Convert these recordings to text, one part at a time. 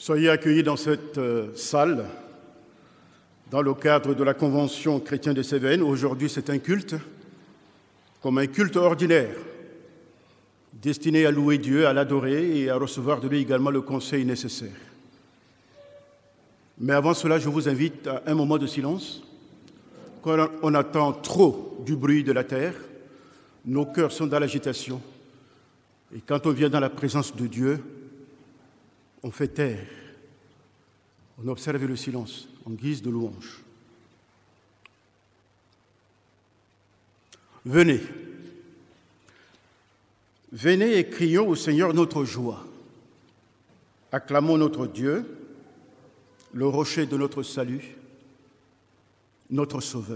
Soyez accueillis dans cette salle, dans le cadre de la Convention chrétienne de Cévennes. Aujourd'hui, c'est un culte, comme un culte ordinaire, destiné à louer Dieu, à l'adorer et à recevoir de lui également le conseil nécessaire. Mais avant cela, je vous invite à un moment de silence. Quand on attend trop du bruit de la terre, nos cœurs sont dans l'agitation. Et quand on vient dans la présence de Dieu, on fait taire. On observe le silence en guise de louange. Venez. Venez et crions au Seigneur notre joie. Acclamons notre Dieu, le rocher de notre salut, notre Sauveur.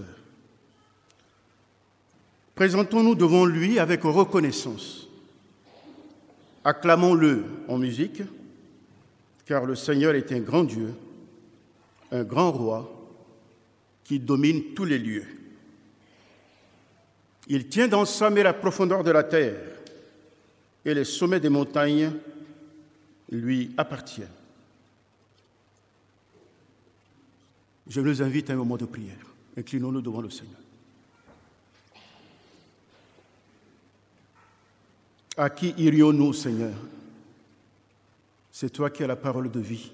Présentons-nous devant lui avec reconnaissance. Acclamons-le en musique, car le Seigneur est un grand Dieu, un grand roi qui domine tous les lieux. Il tient dans sa main la profondeur de la terre et les sommets des montagnes lui appartiennent. Je vous invite à un moment de prière. Inclinons-nous devant le Seigneur. À qui irions-nous, Seigneur? C'est toi qui as la parole de vie.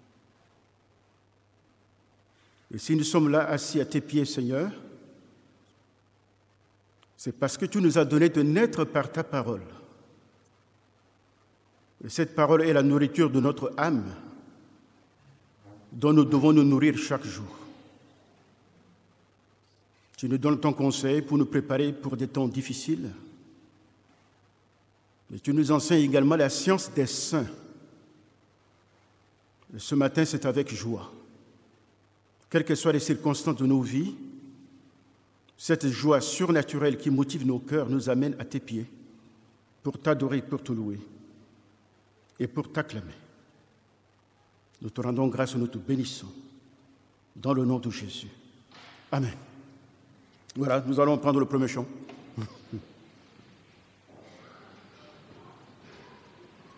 Et si nous sommes là assis à tes pieds, Seigneur, c'est parce que tu nous as donné de naître par ta parole. Et cette parole est la nourriture de notre âme, dont nous devons nous nourrir chaque jour. Tu nous donnes ton conseil pour nous préparer pour des temps difficiles. Et tu nous enseignes également la science des saints. Et ce matin, c'est avec joie. Quelles que soient les circonstances de nos vies, cette joie surnaturelle qui motive nos cœurs nous amène à tes pieds pour t'adorer, pour te louer et pour t'acclamer. Nous te rendons grâce et nous te bénissons dans le nom de Jésus. Amen. Voilà, nous allons prendre le premier chant.